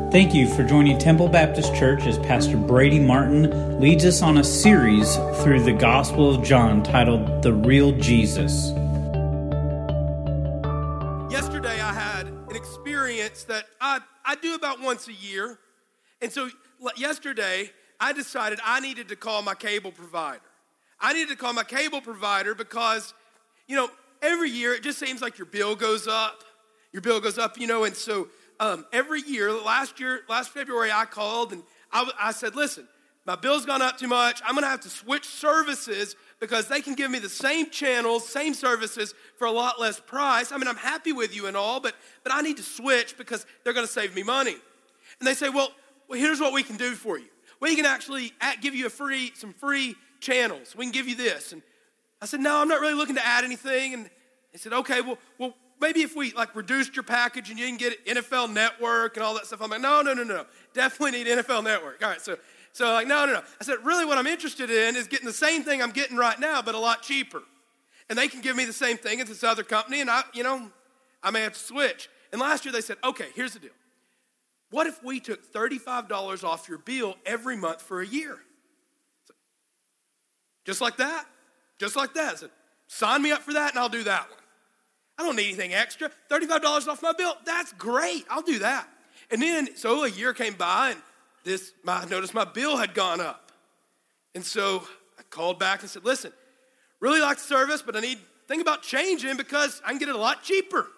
Thank you for joining Temple Baptist Church as Pastor Brady Martin leads us on a series through the Gospel of John titled The Real Jesus. Yesterday I had an experience that I do about once a year. And so yesterday I decided I needed to call my cable provider. I needed to call my cable provider because, every year it just seems like your bill goes up. And so every year, last February, I called and I said, listen, my bill's gone up too much. I'm going to have to switch services because they can give me the same channels, same services for a lot less price. I mean, I'm happy with you and all, but I need to switch because they're going to save me money. And they say, well, here's what we can do for you. We can actually give you some free channels. We can give you this. And I said, no, I'm not really looking to add anything. And they said, okay, well, maybe if we reduced your package and you can get NFL Network and all that stuff. I'm like, no. Definitely need NFL Network. All right, so no. I said, really what I'm interested in is getting the same thing I'm getting right now, but a lot cheaper. And they can give me the same thing at this other company, and I may have to switch. And last year they said, okay, here's the deal. What if we took $35 off your bill every month for a year? Just like that. I said, sign me up for that and I'll do that one. I don't need anything extra. $35 off my bill, that's great. I'll do that. And then, so a year came by and I noticed my bill had gone up. And so I called back and said, listen, really like the service, but I need to think about changing because I can get it a lot cheaper.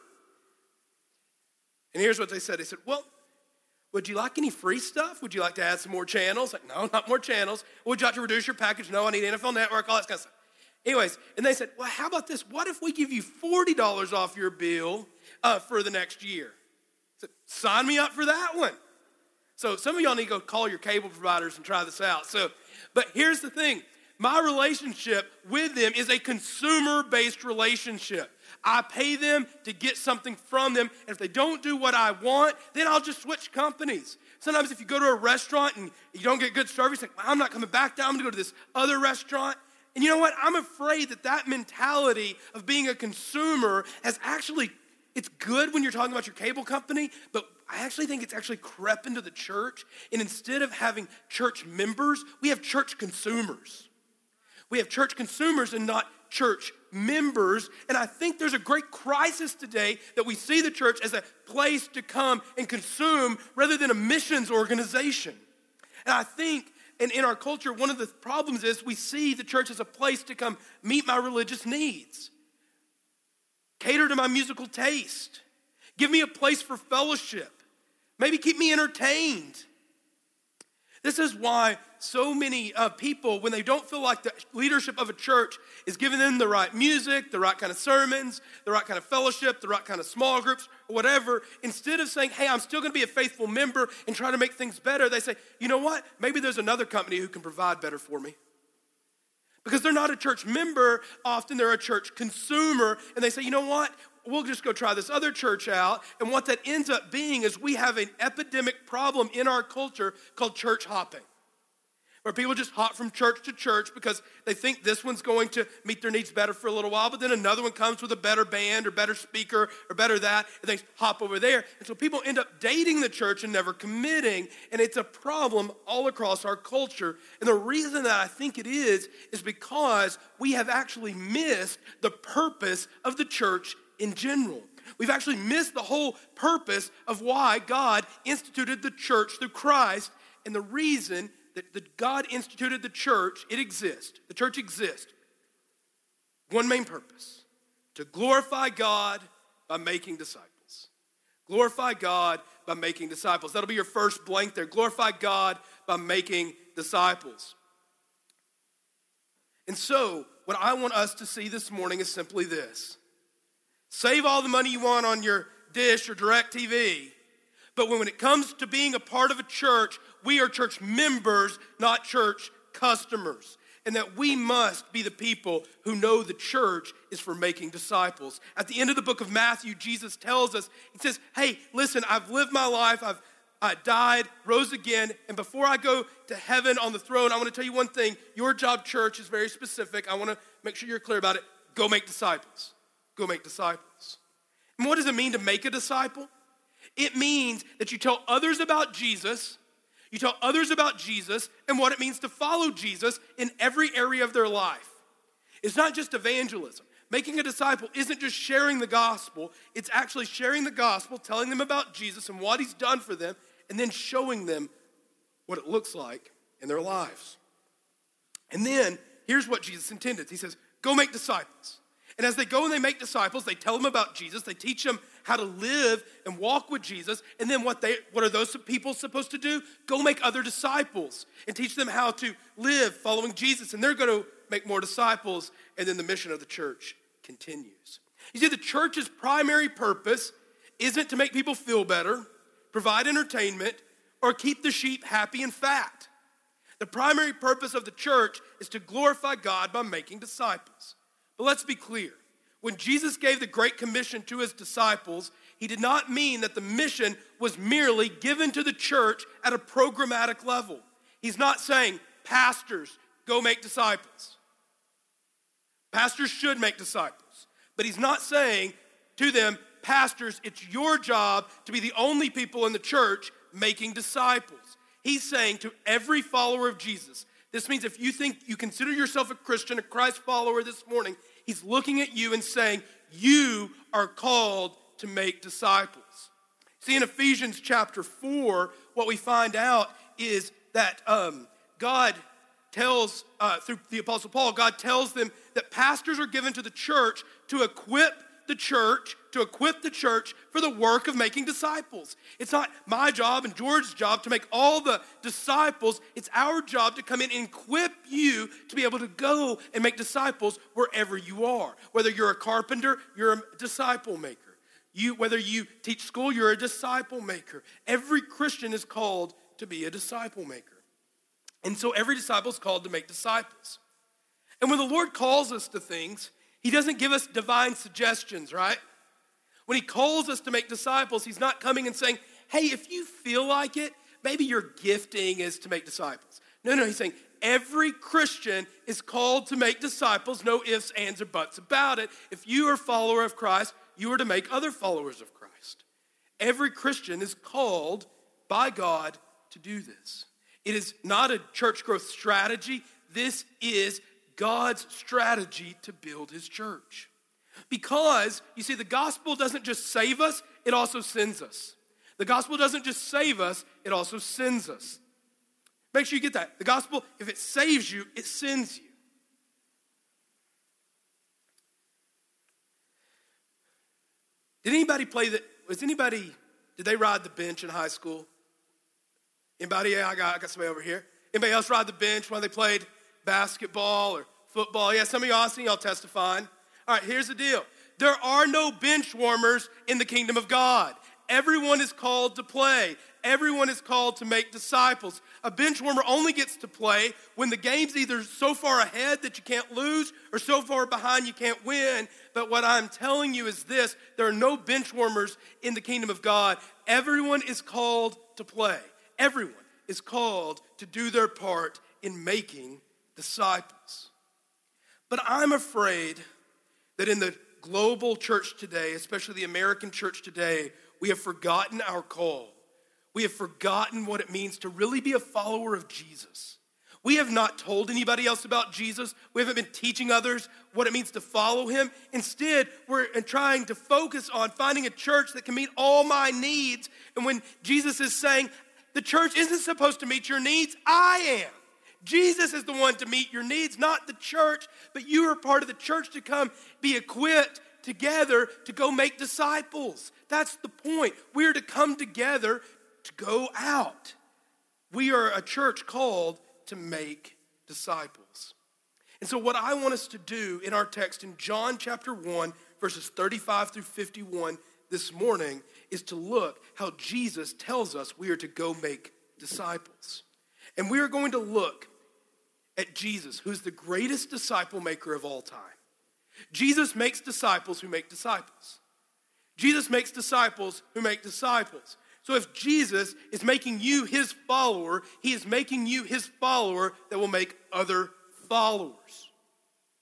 And here's what they said. They said, well, would you like any free stuff? Would you like to add some more channels? Like, no, not more channels. Would you like to reduce your package? No, I need NFL Network, all that kind of stuff. Anyways, and they said, well, how about this? What if we give you $40 off your bill for the next year? I said, sign me up for that one. So some of y'all need to go call your cable providers and try this out. But here's the thing. My relationship with them is a consumer-based relationship. I pay them to get something from them, and if they don't do what I want, then I'll just switch companies. Sometimes if you go to a restaurant and you don't get good service, like, well, I'm not coming back down, I'm going to go to this other restaurant. And you know what? I'm afraid that mentality of being a consumer it's good when you're talking about your cable company, but I actually think it's actually crept into the church. And instead of having church members, we have church consumers. We have church consumers and not church members. And I think there's a great crisis today that we see the church as a place to come and consume rather than a missions organization. And I think in our culture, one of the problems is we see the church as a place to come meet my religious needs, cater to my musical taste, give me a place for fellowship, maybe keep me entertained. This is why so many people, when they don't feel like the leadership of a church is giving them the right music, the right kind of sermons, the right kind of fellowship, the right kind of small groups, or whatever, instead of saying, hey, I'm still going to be a faithful member and try to make things better, they say, you know what? Maybe there's another company who can provide better for me. Because they're not a church member, often they're a church consumer, and they say, you know what? We'll just go try this other church out. And what that ends up being is we have an epidemic problem in our culture called church hopping, where people just hop from church to church because they think this one's going to meet their needs better for a little while, but then another one comes with a better band or better speaker or better that, and they hop over there. And so people end up dating the church and never committing, and it's a problem all across our culture. And the reason that I think it is because we have actually missed the purpose of the church in general. We've actually missed the whole purpose of why God instituted the church through Christ, and the reason that God instituted the church, it exists. The church exists. One main purpose, to glorify God by making disciples. Glorify God by making disciples. That'll be your first blank there. Glorify God by making disciples. And so, what I want us to see this morning is simply this. Save all the money you want on your Dish or DirecTV, but when it comes to being a part of a church, we are church members, not church customers. And that we must be the people who know the church is for making disciples. At the end of the book of Matthew, Jesus tells us, he says, hey, listen, I've lived my life, I died, rose again, and before I go to heaven on the throne, I want to tell you one thing. Your job, church, is very specific. I want to make sure you're clear about it. Go make disciples. Go make disciples. And what does it mean to make a disciple? It means that you tell others about Jesus. You tell others about Jesus and what it means to follow Jesus in every area of their life. It's not just evangelism. Making a disciple isn't just sharing the gospel. It's actually sharing the gospel, telling them about Jesus and what he's done for them, and then showing them what it looks like in their lives. And then, here's what Jesus intended. He says, go make disciples. And as they go and they make disciples, they tell them about Jesus. They teach them how to live and walk with Jesus. And then what are those people supposed to do? Go make other disciples and teach them how to live following Jesus. And they're going to make more disciples. And then the mission of the church continues. You see, the church's primary purpose isn't to make people feel better, provide entertainment, or keep the sheep happy and fat. The primary purpose of the church is to glorify God by making disciples. But let's be clear. When Jesus gave the Great Commission to his disciples, he did not mean that the mission was merely given to the church at a programmatic level. He's not saying, pastors, go make disciples. Pastors should make disciples. But he's not saying to them, pastors, it's your job to be the only people in the church making disciples. He's saying to every follower of Jesus, this means if you think you consider yourself a Christian, a Christ follower this morning, he's looking at you and saying, you are called to make disciples. See, in Ephesians chapter 4, what we find out is that God tells, through the Apostle Paul, God tells them that pastors are given to the church to equip the church for the work of making disciples. It's not my job and George's job to make all the disciples. It's our job to come in and equip you to be able to go and make disciples wherever you are. Whether you're a carpenter, you're a disciple maker. Whether you teach school, you're a disciple maker. Every Christian is called to be a disciple maker. And so every disciple is called to make disciples. And when the Lord calls us to things, he doesn't give us divine suggestions, right? When he calls us to make disciples, he's not coming and saying, hey, if you feel like it, maybe your gifting is to make disciples. No, he's saying every Christian is called to make disciples, no ifs, ands, or buts about it. If you are a follower of Christ, you are to make other followers of Christ. Every Christian is called by God to do this. It is not a church growth strategy. This is God's strategy to build his church. Because, you see, the gospel doesn't just save us, it also sends us. The gospel doesn't just save us, it also sends us. Make sure you get that. The gospel, if it saves you, it sends you. Did they ride the bench in high school? Anybody? Yeah, I got somebody over here. Anybody else ride the bench when they played basketball or football? Yeah, some of y'all, I see y'all testifying. All right, here's the deal. There are no bench warmers in the kingdom of God. Everyone is called to play. Everyone is called to make disciples. A bench warmer only gets to play when the game's either so far ahead that you can't lose or so far behind you can't win. But what I'm telling you is this: there are no bench warmers in the kingdom of God. Everyone is called to play. Everyone is called to do their part in making disciples. But I'm afraid that in the global church today, especially the American church today, we have forgotten our call. We have forgotten what it means to really be a follower of Jesus. We have not told anybody else about Jesus. We haven't been teaching others what it means to follow him. Instead, we're trying to focus on finding a church that can meet all my needs. And when Jesus is saying, the church isn't supposed to meet your needs, I am. Jesus is the one to meet your needs, not the church, but you are part of the church to come be equipped together to go make disciples. That's the point. We are to come together to go out. We are a church called to make disciples. And so what I want us to do in our text in John chapter 1, verses 35 through 51 this morning is to look how Jesus tells us we are to go make disciples. And we are going to look at Jesus, who's the greatest disciple maker of all time. Jesus makes disciples who make disciples. Jesus makes disciples who make disciples. So if Jesus is making you his follower, he is making you his follower that will make other followers.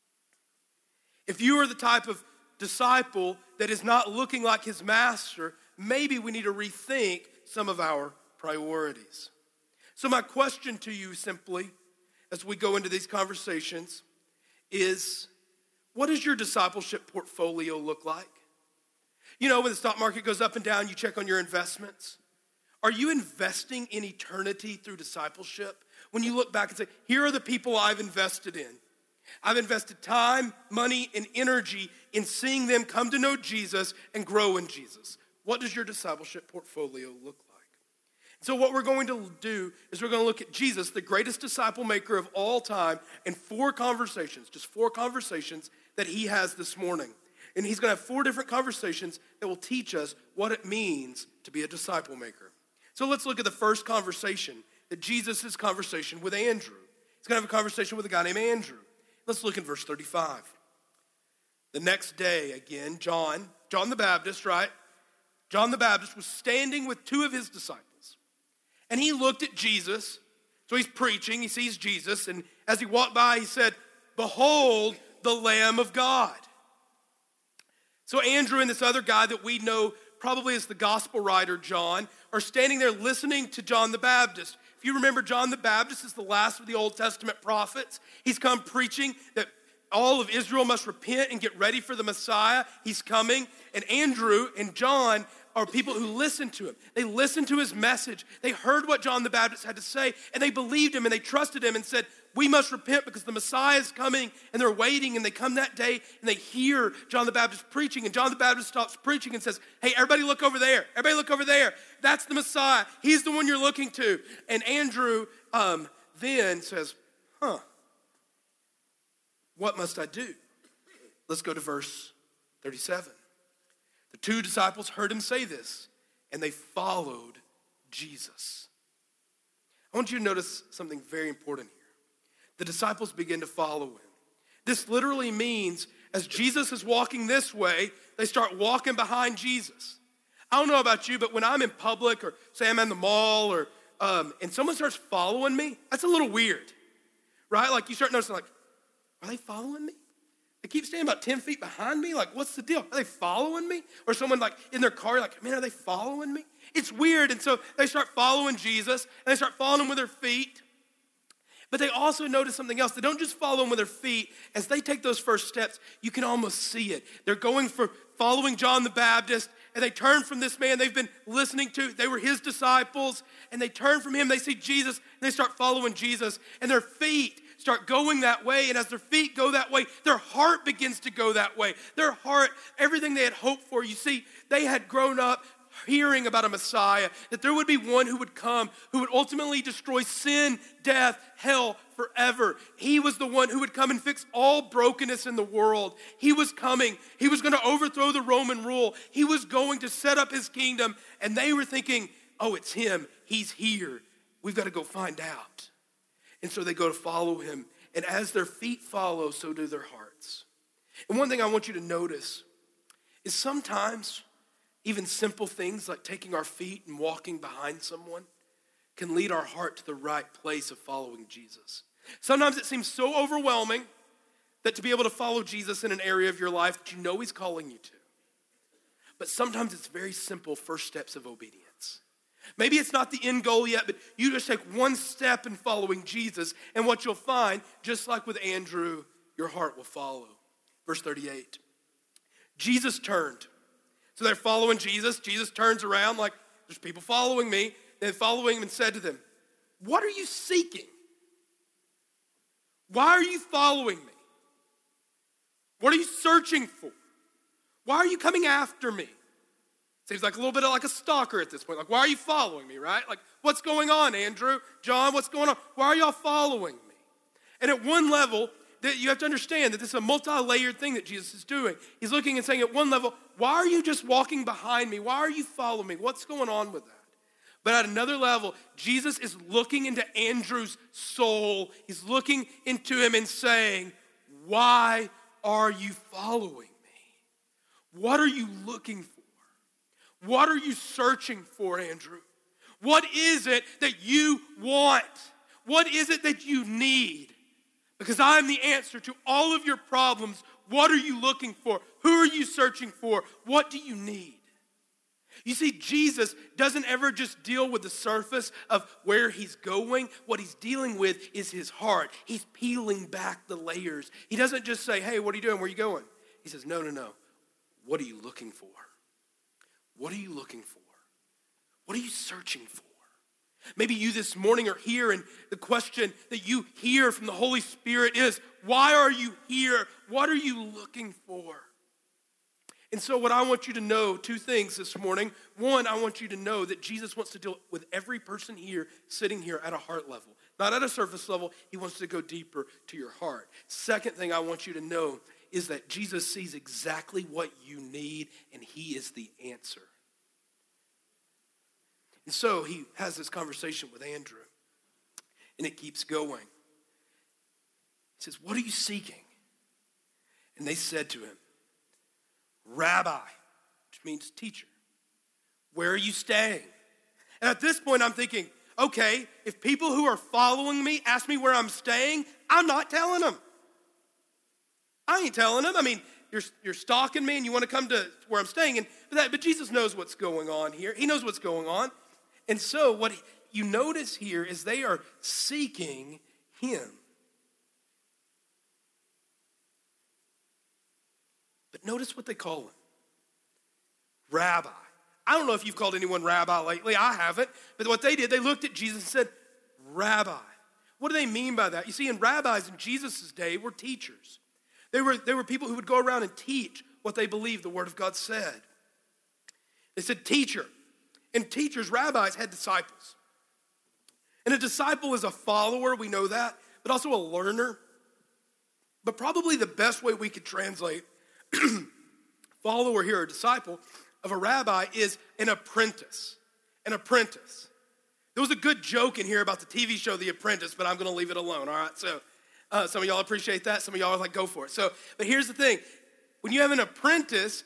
If you are the type of disciple that is not looking like his master, maybe we need to rethink some of our priorities. So my question to you simply, as we go into these conversations, is what does your discipleship portfolio look like? You know, when the stock market goes up and down, you check on your investments. Are you investing in eternity through discipleship? When you look back and say, here are the people I've invested in. I've invested time, money, and energy in seeing them come to know Jesus and grow in Jesus. What does your discipleship portfolio look like? So what we're going to do is we're going to look at Jesus, the greatest disciple maker of all time, in four conversations that he has this morning. And he's going to have four different conversations that will teach us what it means to be a disciple maker. So let's look at the first conversation, that Jesus' conversation with Andrew. He's going to have a conversation with a guy named Andrew. Let's look in verse 35. The next day, again, John the Baptist, right? John the Baptist was standing with two of his disciples. And he looked at Jesus. So he's preaching, he sees Jesus. And as he walked by, he said, "Behold, the Lamb of God." So Andrew and this other guy that we know probably as the gospel writer, John, are standing there listening to John the Baptist. If you remember, John the Baptist is the last of the Old Testament prophets. He's come preaching that all of Israel must repent and get ready for the Messiah. He's coming. And Andrew and John are people who listened to him. They listened to his message. They heard what John the Baptist had to say, and they believed him, and they trusted him and said, we must repent because the Messiah is coming, and they're waiting, and they come that day, and they hear John the Baptist preaching, and John the Baptist stops preaching and says, hey, everybody look over there. Everybody look over there. That's the Messiah. He's the one you're looking to. And Andrew then says, what must I do? Let's go to verse 37. The two disciples heard him say this, and they followed Jesus. I want you to notice something very important here. The disciples begin to follow him. This literally means as Jesus is walking this way, they start walking behind Jesus. I don't know about you, but when I'm in public or say I'm in the mall or and someone starts following me, that's a little weird, right? Like you start noticing like, are they following me? They keep standing about 10 feet behind me. Like, what's the deal? Are they following me? Or someone like in their car, like, man, are they following me? It's weird. And so they start following Jesus and they start following him with their feet. But they also notice something else. They don't just follow him with their feet. As they take those first steps, you can almost see it. They're going for following John the Baptist, and they turn from this man they've been listening to. They were his disciples, and they turn from him. They see Jesus, and they start following Jesus, and their feet start going that way, and as their feet go that way, their heart begins to go that way. Their heart, everything they had hoped for. You see, they had grown up hearing about a Messiah, that there would be one who would come, who would ultimately destroy sin, death, hell forever. He was the one who would come and fix all brokenness in the world. He was coming. He was going to overthrow the Roman rule. He was going to set up his kingdom, and they were thinking, oh, it's him. He's here. We've got to go find out. And so they go to follow him, and as their feet follow, so do their hearts. And one thing I want you to notice is sometimes even simple things like taking our feet and walking behind someone can lead our heart to the right place of following Jesus. Sometimes it seems so overwhelming that to be able to follow Jesus in an area of your life that you know he's calling you to. But sometimes it's very simple first steps of obedience. Maybe it's not the end goal yet, but you just take one step in following Jesus, and what you'll find, just like with Andrew, your heart will follow. Verse 38. Jesus turned. So they're following Jesus. Jesus turns around like, there's people following me. They're following him and said to them, what are you seeking? Why are you following me? What are you searching for? Why are you coming after me? Seems like a little bit like a stalker at this point. Like, why are you following me, right? Like, what's going on, Andrew? John, what's going on? Why are y'all following me? And at one level, that you have to understand that this is a multi-layered thing that Jesus is doing. He's looking and saying at one level, why are you just walking behind me? Why are you following me? What's going on with that? But at another level, Jesus is looking into Andrew's soul. He's looking into him and saying, why are you following me? What are you looking for? What are you searching for, Andrew? What is it that you want? What is it that you need? Because I'm the answer to all of your problems. What are you looking for? Who are you searching for? What do you need? You see, Jesus doesn't ever just deal with the surface of where he's going. What he's dealing with is his heart. He's peeling back the layers. He doesn't just say, hey, what are you doing? Where are you going? He says, no. What are you looking for? What are you looking for? What are you searching for? Maybe you this morning are here and the question that you hear from the Holy Spirit is, why are you here? What are you looking for? And so what I want you to know, two things this morning. One, I want you to know that Jesus wants to deal with every person here, sitting here at a heart level. Not at a surface level. He wants to go deeper to your heart. Second thing I want you to know is that Jesus sees exactly what you need, and he is the answer. And so he has this conversation with Andrew, and it keeps going. He says, what are you seeking? And they said to him, Rabbi, which means teacher, where are you staying? And at this point, I'm thinking, okay, if people who are following me ask me where I'm staying, I'm not telling them. I ain't telling them. I mean, you're stalking me and you want to come to where I'm staying. But Jesus knows what's going on here. He knows what's going on. And so what you notice here is they are seeking him. But notice what they call him. Rabbi. I don't know if you've called anyone rabbi lately. I haven't. But what they did, they looked at Jesus and said, Rabbi. What do they mean by that? You see, in rabbis in Jesus' day were teachers. They were people who would go around and teach what they believed the Word of God said. They said teacher. And teachers, rabbis, had disciples. And a disciple is a follower, we know that, but also a learner. But probably the best way we could translate follower here, a disciple of a rabbi, is an apprentice. An apprentice. There was a good joke in here about the TV show The Apprentice, but I'm going to leave it alone, all right? So some of y'all appreciate that. Some of y'all are like, go for it. But here's the thing. When you have an apprentice,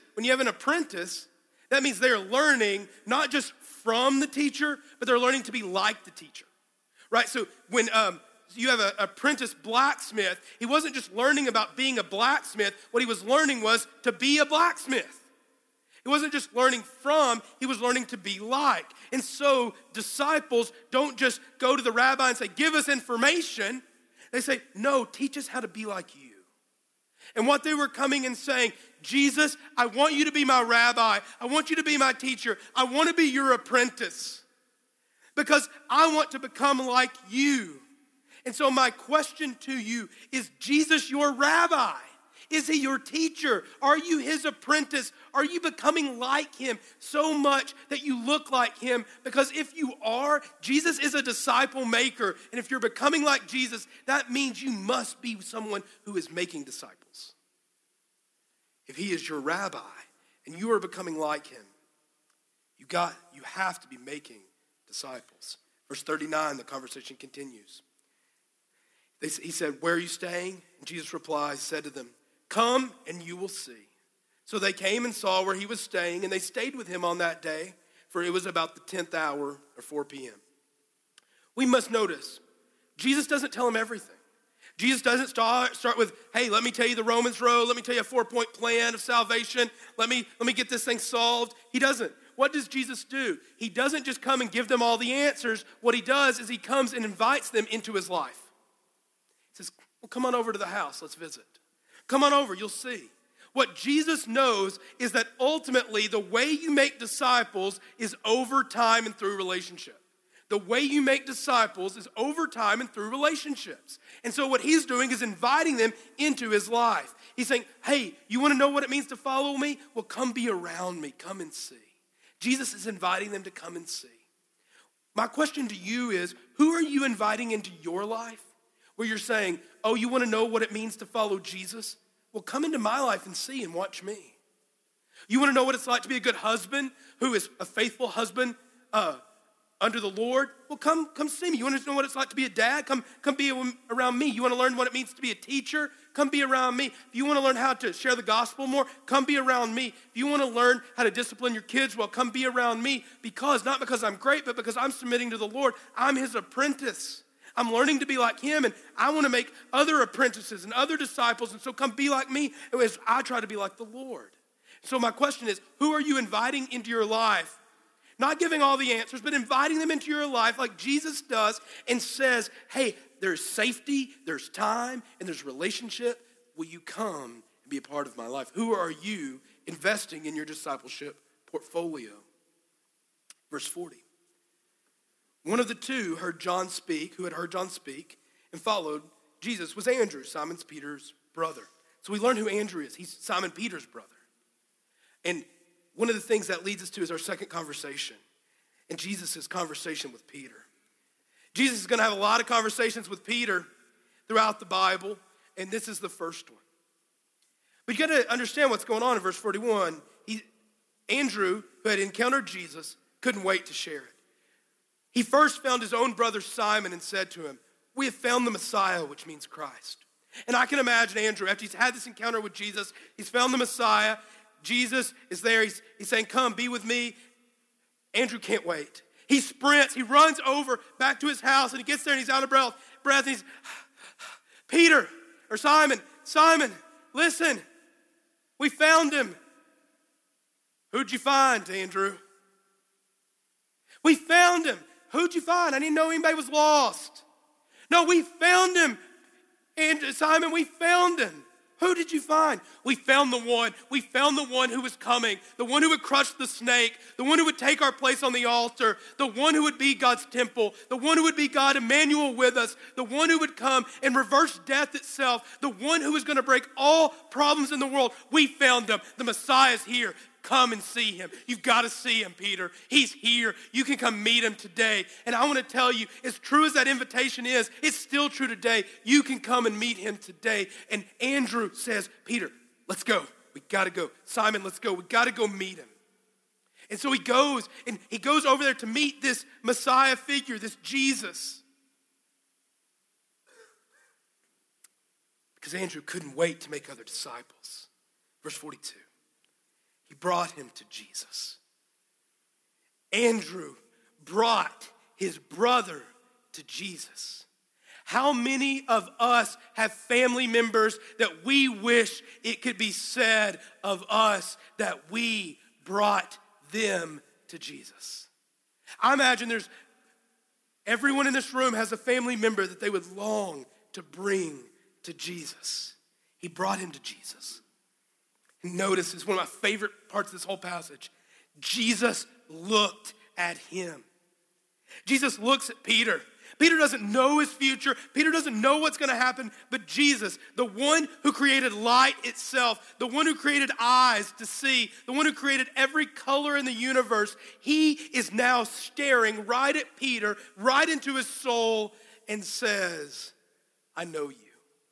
that means they're learning not just from the teacher, but they're learning to be like the teacher, right? So when you have an apprentice blacksmith, he wasn't just learning about being a blacksmith. What he was learning was to be a blacksmith. He wasn't just learning from, he was learning to be like. And so disciples don't just go to the rabbi and say, give us information. They say, no, teach us how to be like you. And what they were coming and saying, Jesus, I want you to be my rabbi. I want you to be my teacher. I want to be your apprentice because I want to become like you. And so my question to you, is Jesus your rabbi? Is he your teacher? Are you his apprentice? Are you becoming like him so much that you look like him? Because if you are, Jesus is a disciple maker. And if you're becoming like Jesus, that means you must be someone who is making disciples. If he is your rabbi and you are becoming like him, you have to be making disciples. Verse 39, the conversation continues. He said, where are you staying? And Jesus replied, said to them, come and you will see. So they came and saw where he was staying, and they stayed with him on that day, for it was about the 10th hour or 4 p.m. We must notice, Jesus doesn't tell them everything. Jesus doesn't start with, hey, let me tell you the Romans road. Let me tell you a 4-point plan of salvation. Let me get this thing solved. He doesn't. What does Jesus do? He doesn't just come and give them all the answers. What he does is he comes and invites them into his life. He says, well, come on over to the house. Let's visit. Come on over. You'll see. What Jesus knows is that ultimately the way you make disciples is over time and through relationship. The way you make disciples is over time and through relationships. And so what he's doing is inviting them into his life. He's saying, hey, you want to know what it means to follow me? Well, come be around me. Come and see. Jesus is inviting them to come and see. My question to you is, who are you inviting into your life where you're saying, oh, you want to know what it means to follow Jesus? Well, come into my life and see and watch me. You want to know what it's like to be a good husband, who is a faithful husband under the Lord? Well, come see me. You want to know what it's like to be a dad? Come be around me. You want to learn what it means to be a teacher? Come be around me. If you want to learn how to share the gospel more, come be around me. If you want to learn how to discipline your kids, well, come be around me. Not because I'm great, but because I'm submitting to the Lord. I'm his apprentice. I'm learning to be like him, and I want to make other apprentices and other disciples, and so come be like me as I try to be like the Lord. So my question is, who are you inviting into your life? Not giving all the answers, but inviting them into your life like Jesus does and says, hey, there's safety, there's time, and there's relationship. Will you come and be a part of my life? Who are you investing in your discipleship portfolio? Verse 40. One of the two who had heard John speak and followed Jesus was Andrew, Simon Peter's brother. So we learn who Andrew is. He's Simon Peter's brother. And one of the things that leads us to is our second conversation, and Jesus' conversation with Peter. Jesus is going to have a lot of conversations with Peter throughout the Bible, and this is the first one. But you got to understand what's going on in verse 41. Andrew, who had encountered Jesus, couldn't wait to share it. He first found his own brother Simon and said to him, we have found the Messiah, which means Christ. And I can imagine Andrew, after he's had this encounter with Jesus, he's found the Messiah. Jesus is there. He's saying, come, be with me. Andrew can't wait. He sprints. He runs over back to his house, and he gets there, and he's out of breath. And he's, Peter, or Simon, listen. We found him. Who'd you find, Andrew? We found him. Who'd you find? I didn't know anybody was lost. No, we found him. And Simon, we found him. Who did you find? We found the one. We found the one who was coming, the one who would crush the snake, the one who would take our place on the altar, the one who would be God's temple, the one who would be God Emmanuel with us, the one who would come and reverse death itself, the one who was going to break all problems in the world. We found him. The Messiah is here. Come and see him. You've got to see him, Peter. He's here. You can come meet him today. And I want to tell you, as true as that invitation is, it's still true today. You can come and meet him today. And Andrew says, Peter, let's go. We got to go. Simon, let's go. We got to go meet him. And so he goes over there to meet this Messiah figure, this Jesus. Because Andrew couldn't wait to make other disciples. Verse 42. He brought him to Jesus. Andrew brought his brother to Jesus. How many of us have family members that we wish it could be said of us that we brought them to Jesus? I imagine everyone in this room has a family member that they would long to bring to Jesus. He brought him to Jesus. Notice, it's one of my favorite parts of this whole passage. Jesus looked at him. Jesus looks at Peter. Peter doesn't know his future. Peter doesn't know what's going to happen. But Jesus, the one who created light itself, the one who created eyes to see, the one who created every color in the universe, he is now staring right at Peter, right into his soul, and says, I know you.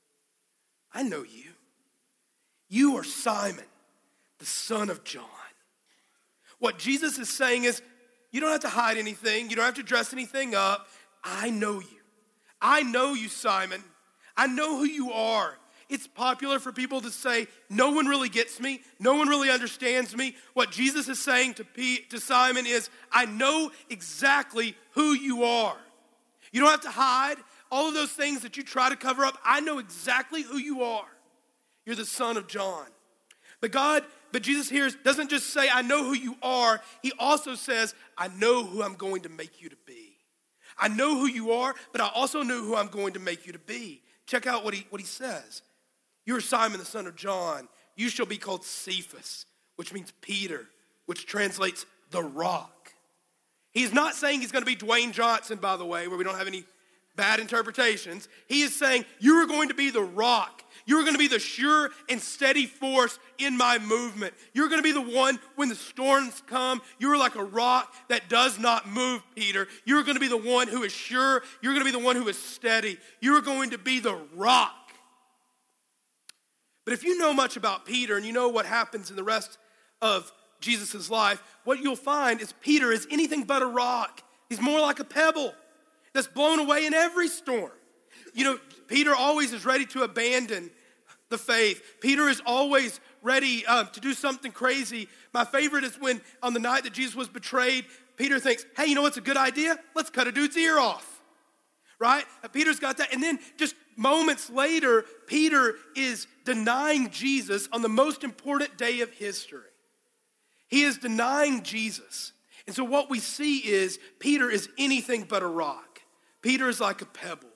I know you. You are Simon, the son of John. What Jesus is saying is, you don't have to hide anything. You don't have to dress anything up. I know you. I know you, Simon. I know who you are. It's popular for people to say, no one really gets me. No one really understands me. What Jesus is saying to Simon is, I know exactly who you are. You don't have to hide all of those things that you try to cover up. I know exactly who you are. You're the son of John. But Jesus here doesn't just say, I know who you are. He also says, I know who I'm going to make you to be. I know who you are, but I also know who I'm going to make you to be. Check out what he says. You are Simon, the son of John. You shall be called Cephas, which means Peter, which translates the rock. He's not saying he's going to be Dwayne Johnson, by the way, where we don't have any bad interpretations. He is saying, you are going to be the rock. You're going to be the sure and steady force in my movement. You're going to be the one when the storms come. You're like a rock that does not move, Peter. You're going to be the one who is sure. You're going to be the one who is steady. You're going to be the rock. But if you know much about Peter and you know what happens in the rest of Jesus' life, what you'll find is Peter is anything but a rock. He's more like a pebble that's blown away in every storm. You know, Peter always is ready to abandon the faith. Peter is always ready to do something crazy. My favorite is when on the night that Jesus was betrayed, Peter thinks, hey, you know what's a good idea? Let's cut a dude's ear off, right? Peter's got that. And then just moments later, Peter is denying Jesus on the most important day of history. He is denying Jesus. And so what we see is Peter is anything but a rock. Peter is like a pebble.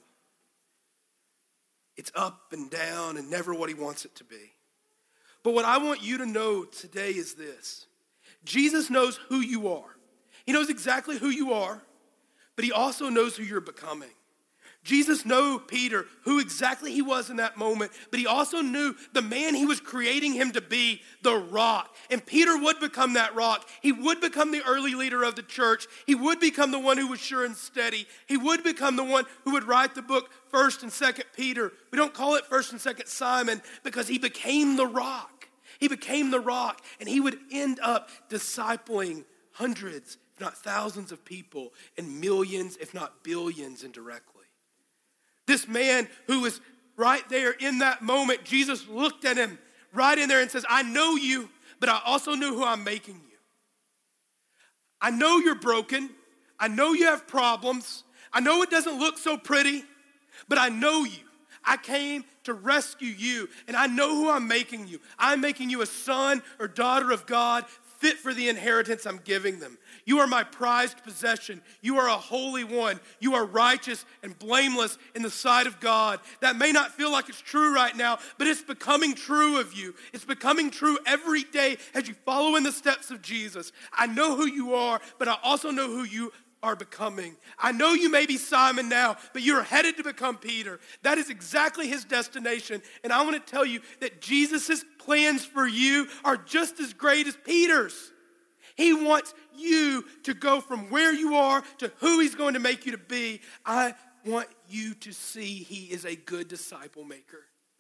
It's up and down and never what he wants it to be. But what I want you to know today is this. Jesus knows who you are. He knows exactly who you are, but he also knows who you're becoming. Jesus knew Peter, who exactly he was in that moment, but he also knew the man he was creating him to be, the rock. And Peter would become that rock. He would become the early leader of the church. He would become the one who was sure and steady. He would become the one who would write the book 1st and 2nd Peter. We don't call it 1st and 2nd Simon because he became the rock. He became the rock, and he would end up discipling hundreds, if not thousands of people, and millions, if not billions indirectly. This man who was right there in that moment, Jesus looked at him right in there and says, I know you, but I also know who I'm making you. I know you're broken. I know you have problems. I know it doesn't look so pretty, but I know you. I came to rescue you, and I know who I'm making you. I'm making you a son or daughter of God, fit for the inheritance I'm giving them. You are my prized possession. You are a holy one. You are righteous and blameless in the sight of God. That may not feel like it's true right now, but it's becoming true of you. It's becoming true every day as you follow in the steps of Jesus. I know who you are, but I also know who you are becoming. I know you may be Simon now, but you're headed to become Peter. That is exactly his destination. And I want to tell you that Jesus' plans for you are just as great as Peter's. He wants you to go from where you are to who he's going to make you to be. I want you to see he is a good disciple maker.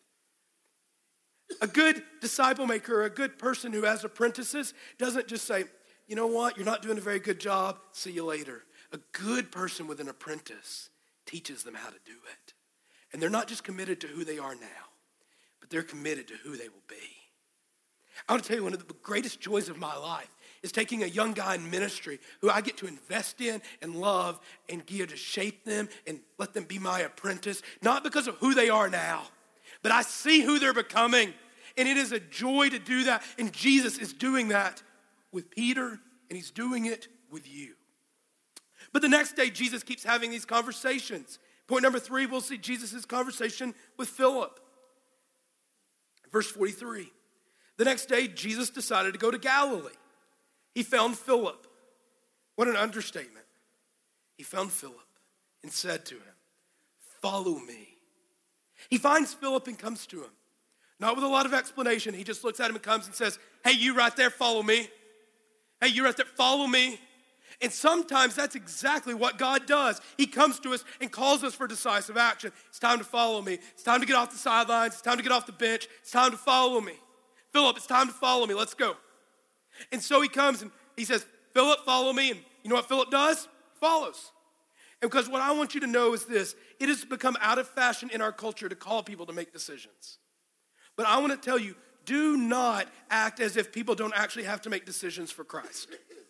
A good disciple maker, a good person who has apprentices, doesn't just say, you know what, you're not doing a very good job, see you later. A good person with an apprentice teaches them how to do it. And they're not just committed to who they are now, but they're committed to who they will be. I want to tell you, one of the greatest joys of my life is taking a young guy in ministry who I get to invest in and love and get to shape them and let them be my apprentice, not because of who they are now, but I see who they're becoming. And it is a joy to do that. And Jesus is doing that with Peter, and he's doing it with you. But the next day, Jesus keeps having these conversations. Point number 3, we'll see Jesus' conversation with Philip. Verse 43. The next day, Jesus decided to go to Galilee. He found Philip. What an understatement. He found Philip and said to him, follow me. He finds Philip and comes to him. Not with a lot of explanation. He just looks at him and comes and says, hey, you right there, follow me. Hey, you right there, follow me. And sometimes that's exactly what God does. He comes to us and calls us for decisive action. It's time to follow me. It's time to get off the sidelines. It's time to get off the bench. It's time to follow me. Philip, it's time to follow me. Let's go. And so he comes and he says, Philip, follow me. And you know what Philip does? He follows. And because what I want you to know is this, it has become out of fashion in our culture to call people to make decisions. But I want to tell you, do not act as if people don't actually have to make decisions for Christ.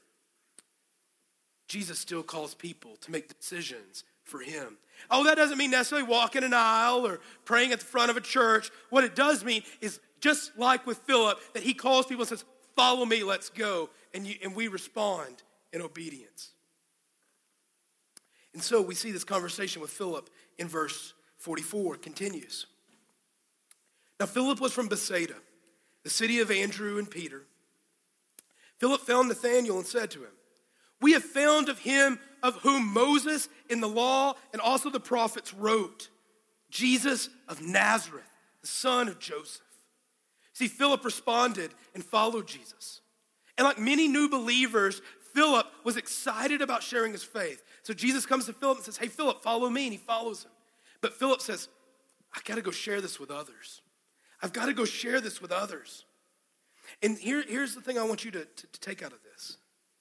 Jesus still calls people to make decisions for him. Oh, that doesn't mean necessarily walking an aisle or praying at the front of a church. What it does mean is just like with Philip, that he calls people and says, follow me, let's go. And we respond in obedience. And so we see this conversation with Philip in verse 44. It continues. Now Philip was from Bethsaida, the city of Andrew and Peter. Philip found Nathanael and said to him, we have found of him of whom Moses in the law and also the prophets wrote, Jesus of Nazareth, the son of Joseph. See, Philip responded and followed Jesus. And like many new believers, Philip was excited about sharing his faith. So Jesus comes to Philip and says, hey, Philip, follow me. And he follows him. But Philip says, I got to go share this with others. I've got to go share this with others. And here's the thing I want you to take out of this.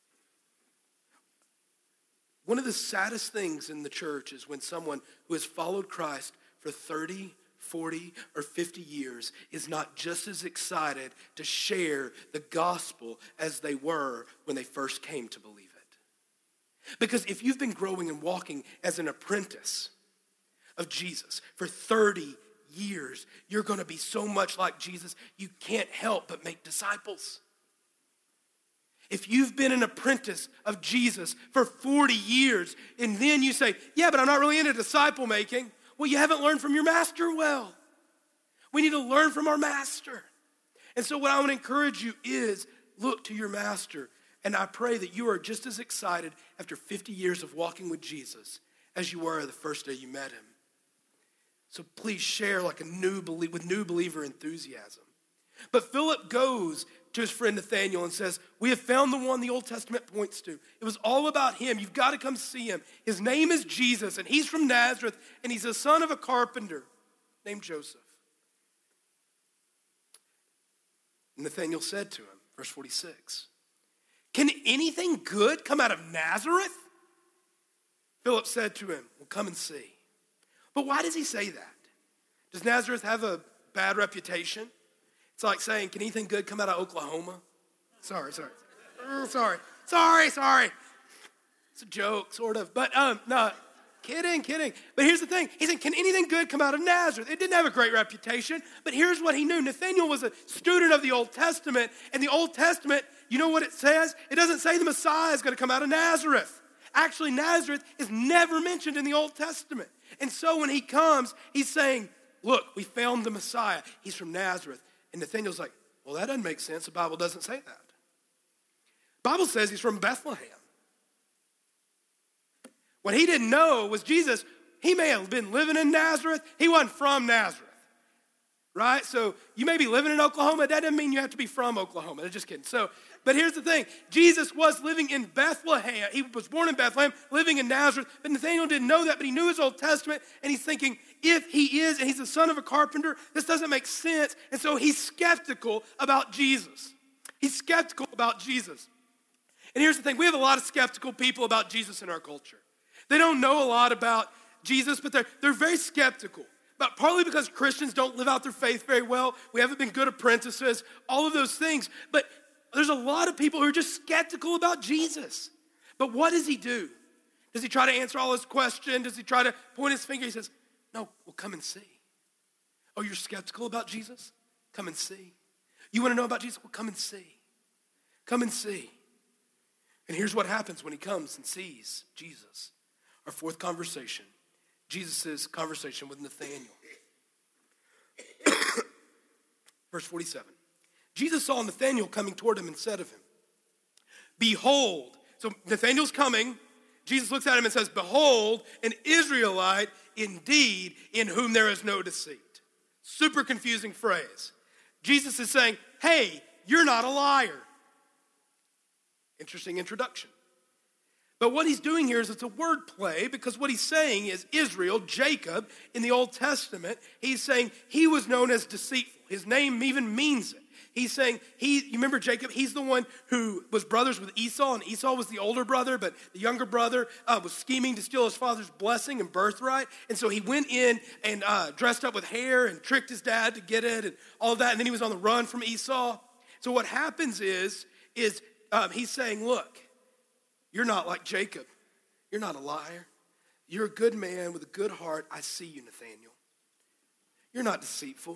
One of the saddest things in the church is when someone who has followed Christ for 30, 40, or 50 years is not just as excited to share the gospel as they were when they first came to believe it. Because if you've been growing and walking as an apprentice, of Jesus for 30 years, you're going to be so much like Jesus, you can't help but make disciples. If you've been an apprentice of Jesus for 40 years, and then you say, yeah, but I'm not really into disciple making, well, you haven't learned from your master well. We need to learn from our master. And so what I want to encourage you is look to your master. And I pray that you are just as excited after 50 years of walking with Jesus as you were the first day you met him. So please share like with new believer enthusiasm. But Philip goes to his friend Nathanael and says, we have found the one the Old Testament points to. It was all about him. You've got to come see him. His name is Jesus, and he's from Nazareth, and he's the son of a carpenter named Joseph. Nathanael said to him, verse 46, can anything good come out of Nazareth? Philip said to him, well, come and see. But why does he say that? Does Nazareth have a bad reputation? It's like saying, can anything good come out of Oklahoma? Sorry. It's a joke, sort of. But no, kidding. But here's the thing. He said, can anything good come out of Nazareth? It didn't have a great reputation, but here's what he knew. Nathanael was a student of the Old Testament, and the Old Testament, you know what it says? It doesn't say the Messiah is going to come out of Nazareth. Actually, Nazareth is never mentioned in the Old Testament. And so when he comes, he's saying, look, we found the Messiah. He's from Nazareth. And Nathanael's like, well, that doesn't make sense. The Bible doesn't say that. The Bible says he's from Bethlehem. What he didn't know was Jesus, he may have been living in Nazareth. He wasn't from Nazareth, right? So you may be living in Oklahoma. That doesn't mean you have to be from Oklahoma. Just kidding. But here's the thing. Jesus was living in Bethlehem. He was born in Bethlehem, living in Nazareth. But Nathanael didn't know that, but he knew his Old Testament. And he's thinking, if he is, and he's the son of a carpenter, this doesn't make sense. And so he's skeptical about Jesus. He's skeptical about Jesus. And here's the thing. We have a lot of skeptical people about Jesus in our culture. They don't know a lot about Jesus, but they're very skeptical. But partly because Christians don't live out their faith very well. We haven't been good apprentices, all of those things. But there's a lot of people who are just skeptical about Jesus. But what does he do? Does he try to answer all his questions? Does he try to point his finger? He says, no, well, come and see. Oh, you're skeptical about Jesus? Come and see. You want to know about Jesus? Well, come and see. Come and see. And here's what happens when he comes and sees Jesus. Our fourth conversation, Jesus' conversation with Nathanael. Verse 47. Jesus saw Nathanael coming toward him and said of him, behold. So Nathanael's coming. Jesus looks at him and says, behold, an Israelite indeed in whom there is no deceit. Super confusing phrase. Jesus is saying, hey, you're not a liar. Interesting introduction. But what he's doing here is it's a word play because what he's saying is Israel, Jacob, in the Old Testament, he's saying he was known as deceitful. His name even means it. He's saying, you remember Jacob? He's the one who was brothers with Esau, and Esau was the older brother, but the younger brother was scheming to steal his father's blessing and birthright. And so he went in and dressed up with hair and tricked his dad to get it and all that. And then he was on the run from Esau. So what happens is he's saying, look, you're not like Jacob. You're not a liar. You're a good man with a good heart. I see you, Nathanael. You're not deceitful.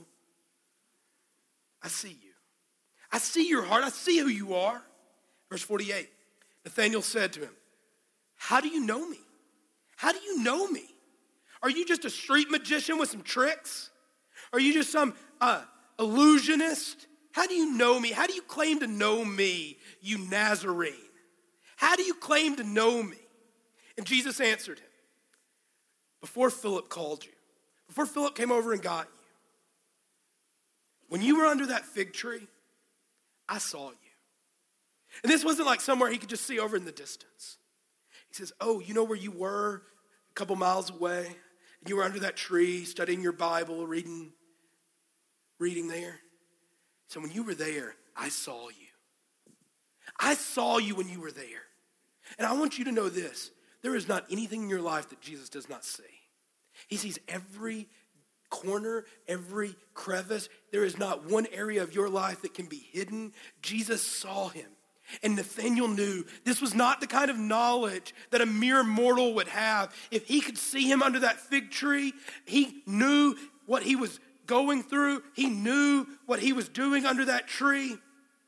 I see you. I see your heart. I see who you are. Verse 48, Nathanael said to him, how do you know me? How do you know me? Are you just a street magician with some tricks? Are you just some illusionist? How do you know me? How do you claim to know me, you Nazarene? How do you claim to know me? And Jesus answered him, before Philip called you, before Philip came over and got you, when you were under that fig tree, I saw you. And this wasn't like somewhere he could just see over in the distance. He says, oh, you know where you were a couple miles away? And you were under that tree studying your Bible, reading there. So when you were there, I saw you. I saw you when you were there. And I want you to know this. There is not anything in your life that Jesus does not see. He sees every corner, every crevice. There is not one area of your life that can be hidden. Jesus saw him. And Nathanael knew this was not the kind of knowledge that a mere mortal would have. If he could see him under that fig tree, he knew what he was going through. He knew what he was doing under that tree.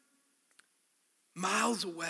Miles away,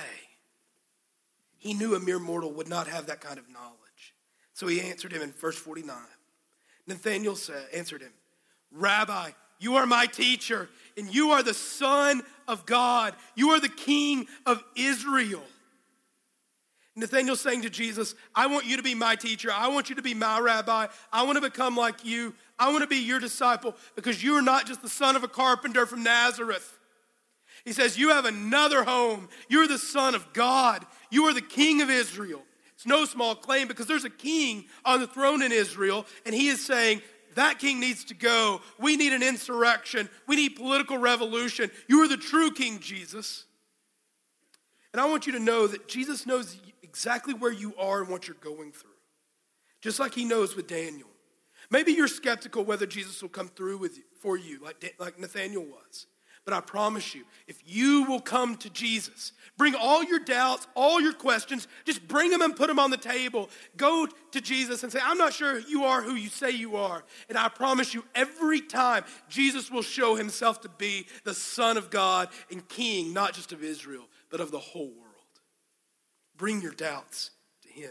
he knew a mere mortal would not have that kind of knowledge. So he answered him in verse 49. Nathanael answered him, Rabbi, you are my teacher, and you are the Son of God. You are the King of Israel. Nathanael's saying to Jesus, I want you to be my teacher. I want you to be my rabbi. I want to become like you. I want to be your disciple because you are not just the son of a carpenter from Nazareth. He says, you have another home. You're the Son of God. You are the King of Israel. It's no small claim because there's a king on the throne in Israel, and he is saying, that king needs to go. We need an insurrection. We need political revolution. You are the true King, Jesus. And I want you to know that Jesus knows exactly where you are and what you're going through, just like he knows with Daniel. Maybe you're skeptical whether Jesus will come through for you like Nathanael was. But I promise you, if you will come to Jesus, bring all your doubts, all your questions, just bring them and put them on the table. Go to Jesus and say, I'm not sure you are who you say you are. And I promise you, every time, Jesus will show himself to be the Son of God and King, not just of Israel, but of the whole world. Bring your doubts to him.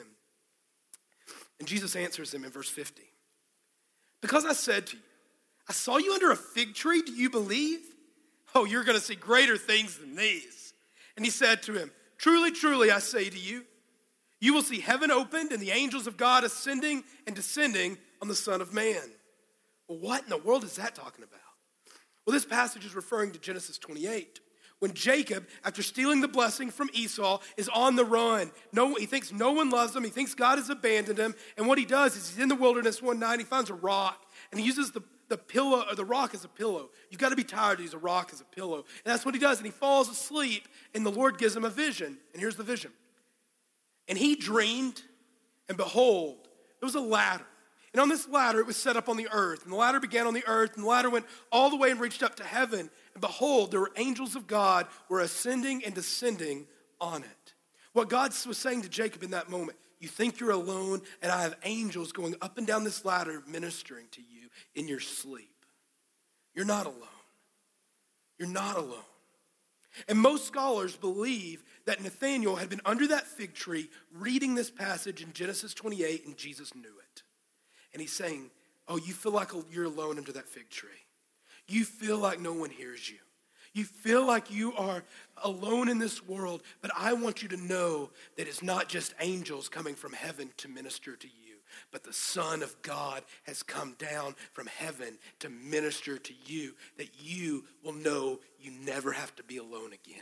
And Jesus answers them in verse 50. Because I said to you, I saw you under a fig tree, do you believe? Oh, you're going to see greater things than these. And he said to him, truly, truly, I say to you, you will see heaven opened and the angels of God ascending and descending on the Son of Man. Well, what in the world is that talking about? Well, this passage is referring to Genesis 28, when Jacob, after stealing the blessing from Esau, is on the run. He thinks no one loves him. He thinks God has abandoned him. And what he does is he's in the wilderness one night. He finds a rock, and he uses the pillow or the rock as a pillow. You've got to be tired to use a rock as a pillow. And that's what he does. And he falls asleep, and the Lord gives him a vision. And here's the vision. And he dreamed, and behold, there was a ladder. And on this ladder, it was set up on the earth. And the ladder began on the earth, and the ladder went all the way and reached up to heaven. And behold, there were angels of God were ascending and descending on it. What God was saying to Jacob in that moment, you think you're alone, and I have angels going up and down this ladder ministering to you in your sleep. You're not alone. You're not alone. And most scholars believe that Nathanael had been under that fig tree reading this passage in Genesis 28, and Jesus knew it. And he's saying, oh, you feel like you're alone under that fig tree. You feel like no one hears you. You feel like you are alone in this world, but I want you to know that it's not just angels coming from heaven to minister to you, but the Son of God has come down from heaven to minister to you, that you will know you never have to be alone again.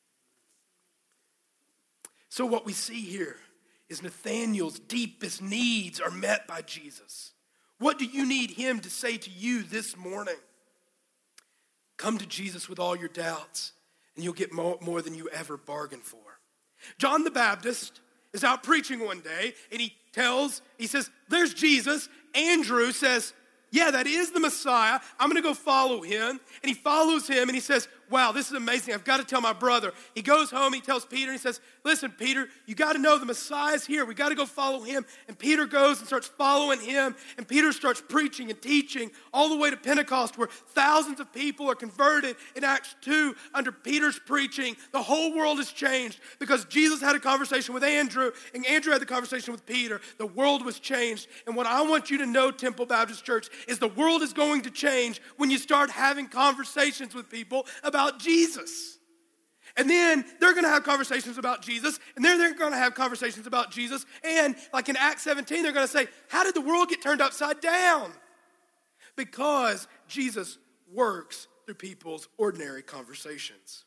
So what we see here is Nathanael's deepest needs are met by Jesus. What do you need him to say to you this morning? Come to Jesus with all your doubts, and you'll get more than you ever bargained for. John the Baptist is out preaching one day, and he says, there's Jesus. Andrew says, yeah, that is the Messiah. I'm going to go follow him. And he follows him, and he says, wow, this is amazing. I've got to tell my brother. He goes home, he tells Peter, and he says, listen, Peter, you got to know the Messiah's here. We got to go follow him. And Peter goes and starts following him, and Peter starts preaching and teaching all the way to Pentecost, where thousands of people are converted in Acts 2 under Peter's preaching. The whole world has changed because Jesus had a conversation with Andrew, and Andrew had the conversation with Peter. The world was changed. And what I want you to know, Temple Baptist Church, is the world is going to change when you start having conversations with people about Jesus. And then they're going to have conversations about Jesus, and then they're going to have conversations about Jesus, and like in Acts 17, they're going to say, how did the world get turned upside down? Because Jesus works through people's ordinary conversations.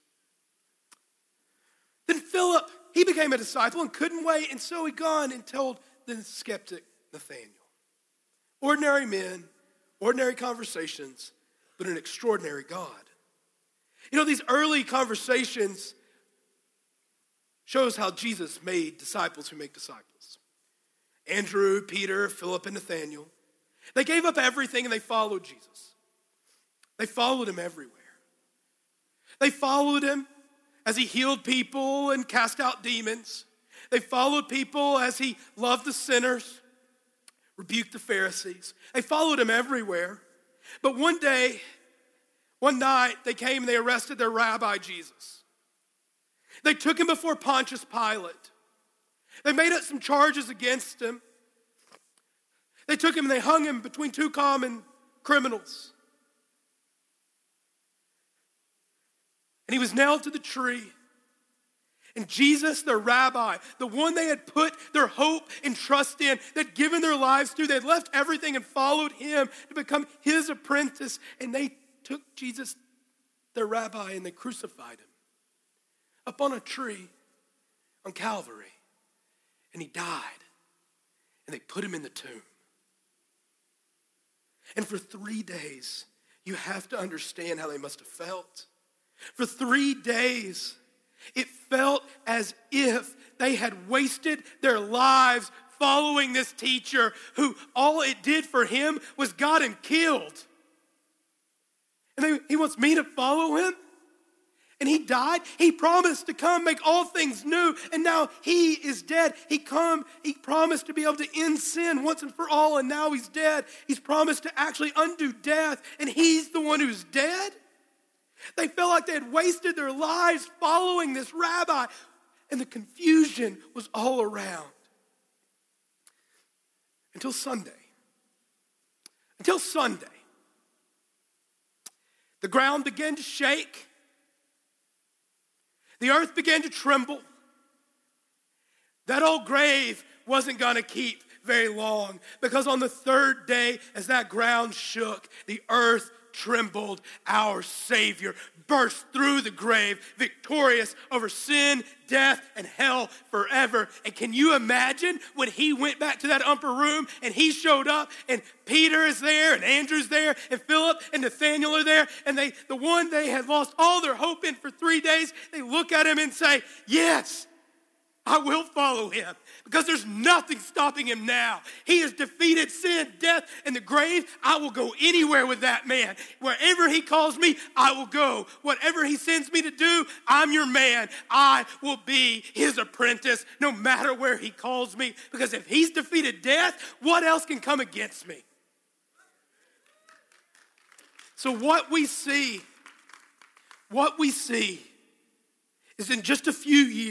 Then Philip, he became a disciple and couldn't wait, and so he gone and told the skeptic Nathanael. Ordinary men, ordinary conversations, but an extraordinary God. You know, these early conversations shows how Jesus made disciples who make disciples. Andrew, Peter, Philip, and Nathanael. They gave up everything and they followed Jesus. They followed him everywhere. They followed him as he healed people and cast out demons. They followed people as he loved the sinners, rebuked the Pharisees. They followed him everywhere. But one night, they came and they arrested their rabbi, Jesus. They took him before Pontius Pilate. They made up some charges against him. They took him and they hung him between two common criminals. And he was nailed to the tree. And Jesus, their rabbi, the one they had put their hope and trust in, they'd given their lives to, they'd left everything and followed him to become his apprentice. And they took Jesus, their rabbi, and they crucified him up on a tree on Calvary. And he died. And they put him in the tomb. And for 3 days, you have to understand how they must have felt. For 3 days, it felt as if they had wasted their lives following this teacher who all it did for him was got him killed. And he wants me to follow him? And he died. He promised to come make all things new. And now he is dead. He promised to be able to end sin once and for all. And now he's dead. He's promised to actually undo death. And he's the one who's dead. They felt like they had wasted their lives following this rabbi. And the confusion was all around. Until Sunday. Until Sunday. The ground began to shake. The earth began to tremble. That old grave wasn't going to keep very long, because on the third day, as that ground shook, the earth trembled. Our Savior burst through the grave, victorious over sin, death, and hell forever. And can you imagine when he went back to that upper room and he showed up and Peter is there and Andrew's there and Philip and Nathaniel are there, and the one they had lost all their hope in for 3 days, they look at him and say, yes, I will follow him, because there's nothing stopping him now. He has defeated sin, death, and the grave. I will go anywhere with that man. Wherever he calls me, I will go. Whatever he sends me to do, I'm your man. I will be his apprentice no matter where he calls me, because if he's defeated death, what else can come against me? So what we see is in just a few years,